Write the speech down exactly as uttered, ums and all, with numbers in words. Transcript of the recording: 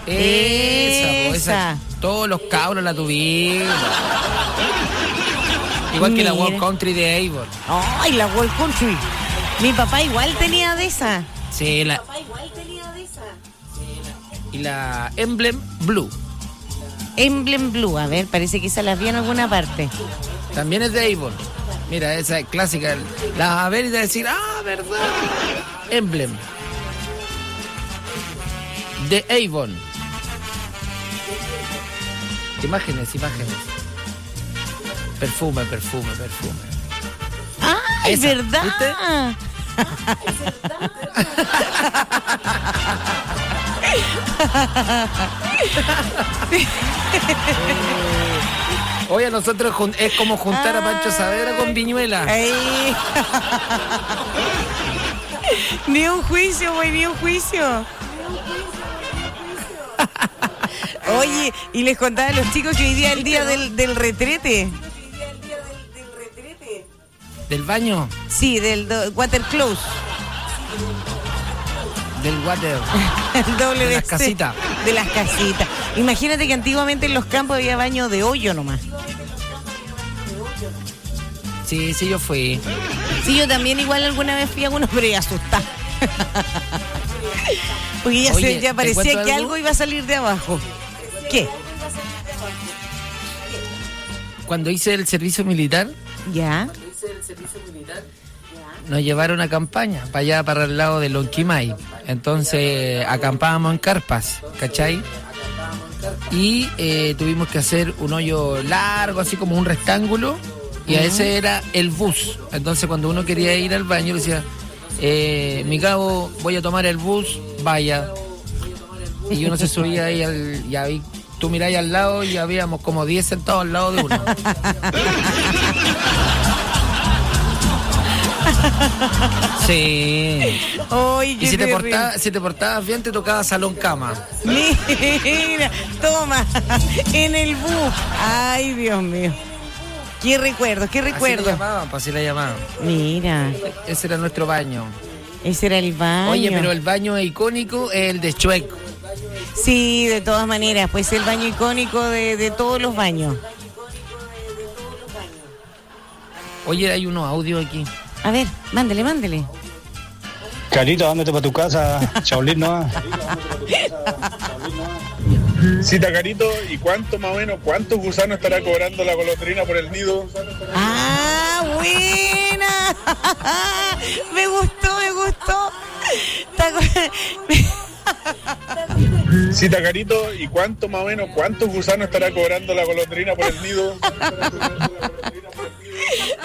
Esa, po, esa. Esa. Todos los cabros la tuvieron. Igual que la Mira. World Country de Avon. Ay, la World Country. Mi papá igual tenía de esa. Sí, la, Mi papá igual tenía de esa. y la Emblem Blue. Emblem Blue, a ver, parece que esa la vi en alguna parte. También es de Avon. Mira, esa es clásica. La vas a ver y te vas a decir, ah, verdad. Emblem. De Avon. Imágenes, imágenes. Perfume, perfume, perfume. ¡Ah, es Esa, verdad! ¿viste? Oye, a nosotros jun- es como juntar a Pancho Saavedra con Viñuela. Ay. Ni un juicio, güey, ni un juicio. Oye, y les contaba a los chicos que hoy día es el día del, del retrete. Del baño, Sí, del do- water close. del water. El doble De las C. casitas. De las casitas. Imagínate que antiguamente en los campos había baño de hoyo nomás. Sí, sí, yo fui. Sí, yo también igual alguna vez fui a uno, pero ya asustada. Porque ya, Oye, se, ya ¿te parecía cuento que algo? algo iba a salir de abajo. ¿Qué? Cuando hice el servicio militar, Ya. nos llevaron a campaña, para allá, para el lado de Lonquimay. Entonces, acampábamos en carpas, ¿cachai? Y eh, tuvimos que hacer un hoyo largo, así como un rectángulo, y a ese era el bus. Entonces, cuando uno quería ir al baño, le decía, eh, mi cabo, voy a tomar el bus, vaya. Y uno se subía ahí, al, y ahí tú miráis al lado y habíamos como diez sentados al lado de uno. Sí. Ay, Y qué si te, terrible. portabas, si te portabas bien, te tocaba salón cama. Mira, toma, en el bus. Ay, Dios mío. Qué recuerdo, qué Así le recuerdo. llamaban, pues así le llamaban. Mira, Ese era nuestro baño. ese era el baño. Oye, pero el baño icónico es el de Chueco. Sí, de todas maneras, pues el baño icónico de, de todos los baños. Oye, hay unos audios aquí. A ver, mándele, mándele. Carito, ándate para tu casa, Chaolín, ¿no? Cita Carito, ¿y cuánto más o menos, cuántos gusanos estará cobrando la golondrina por el nido? ¡Ah, buena! Me gustó, me gustó. Está co- Cita Carito, ¿y cuánto más o menos, cuántos gusanos estará cobrando la golondrina por el nido?